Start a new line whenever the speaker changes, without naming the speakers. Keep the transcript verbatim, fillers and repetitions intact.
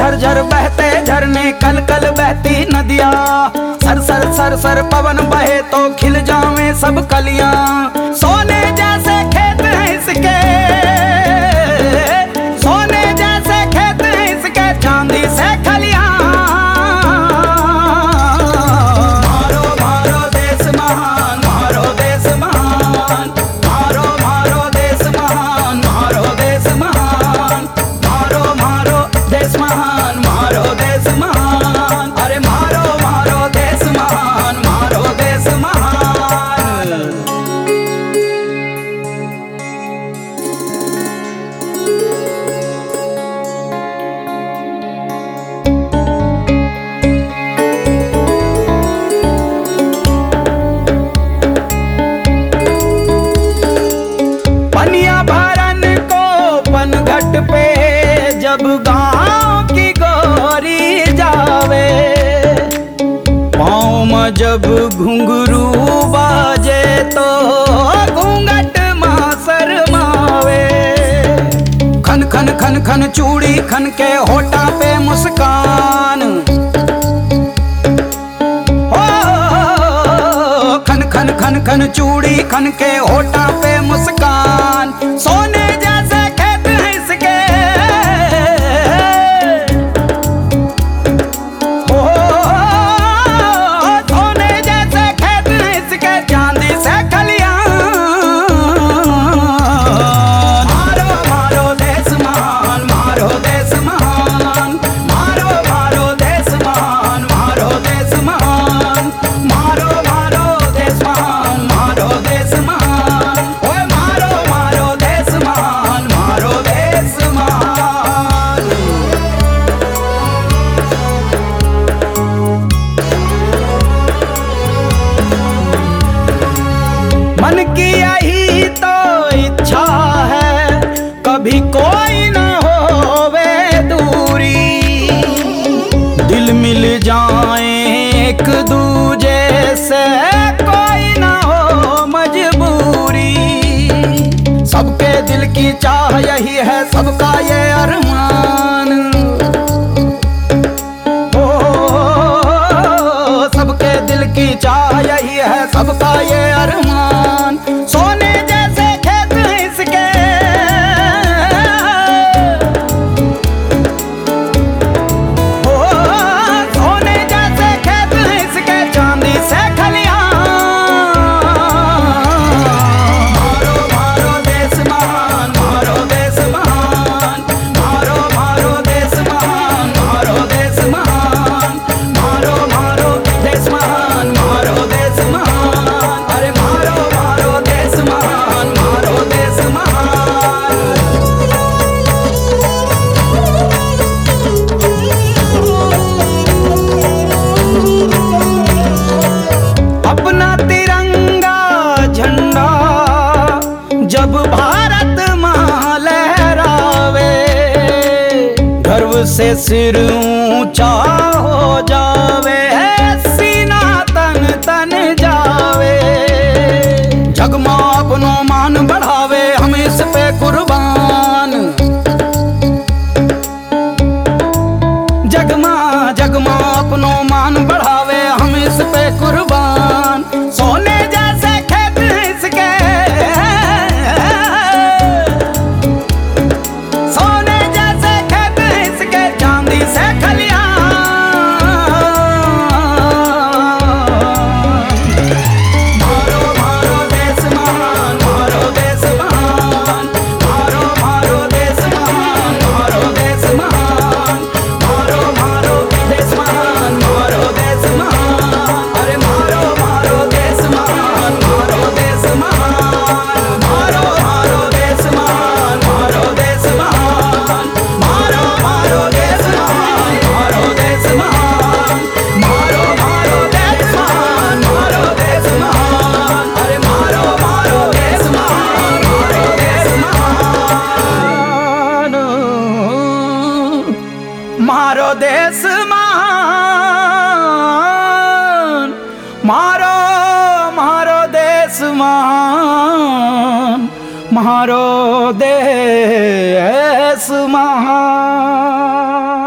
झरझर बहते झरने कल कल बहती नदियाँ, सर सर सर सर पवन बहे तो खिल जावे सब कलियां। सोने जैसे खेत हैं इसके, सोने जैसे खेत हैं इसके, चांदी से खलियां। मारो मारो देश महान, मारो देश महान, मारो मारो देश महान, मारो देश महान, मारो मारो देश महान, मारो देश महान, अरे मारो मारो देश महान, मारो देश महान। पनिया भरन को पनघट पे जब गाँव की गोरी जावे, पाँव में जब घुंघरू बाजे तो घूंघट माँ शरमावे। खन खन खन खन चूड़ी खन के होठा पे मुस्कान, हो खन खन खन खन चूड़ी खन के होठा पे मुस्कान। सोने जैसे खेत हैं इसके, हो सोने जैसे खेत हैं इसके, चांदी से खलियां। मारो मारो देश महान, मारो देश महान, मारो मारो देश महान, मारो देश महान, मारो मारो देश महान, मारो देश महान, ओए मारो मारो देश महान, मारो देश महान। मन की यही तो इच्छा है, कभी कोई न होवे दूरी, दिल मिल जाए एक दूजे से, कोई न हो मजबूरी। सबके दिल की चाह यही है, सबका ये अरमान, ओ सबके दिल की चाह यही है, सबका ये अरमान। सोने जैसे खेत हैं इसके, ओ सोने जैसे खेत हैं इसके, चांदी से खलियां। मारो मारो देश महान, मारो देश महान, मारो मारो देश महान, मारो देश महान, मारो मारो देश महान, मारो देश महान, अरे मारो मारो देश महान, मारो देश महान। अपना तिरंगा झंडा जब भारत मां लहरावे, गर्व से सिर ऊंचा हो जावे, सीना तन तन जावे। जगमा अपनो मान बढ़ावे, हम इस पे कुर्बान। जगमा जगमा अपनो मान बढ़ावे, हम इस पे कुर्बान। सोने जैसे खेत हैं इसके, सोने जैसे खेत हैं इसके, चांदी से खलियां। मारो मारो देश महान, मारो देश महान, मारो मारो देश महान, मारो देश महान, मारो मारो देश महान, मारो देश महान, अरे मारो मारो देश महान, मारो देश महान, मारो मारो देश महान, मारो देश महान, मारो मारो देश महान, मारो देश महान, मारो मारो देश महान, मारो देश महान, अरे मारो मारो देश महान, मारो देश महान, मारो देश महान, मारो मारो देश महान, मारो देश महान।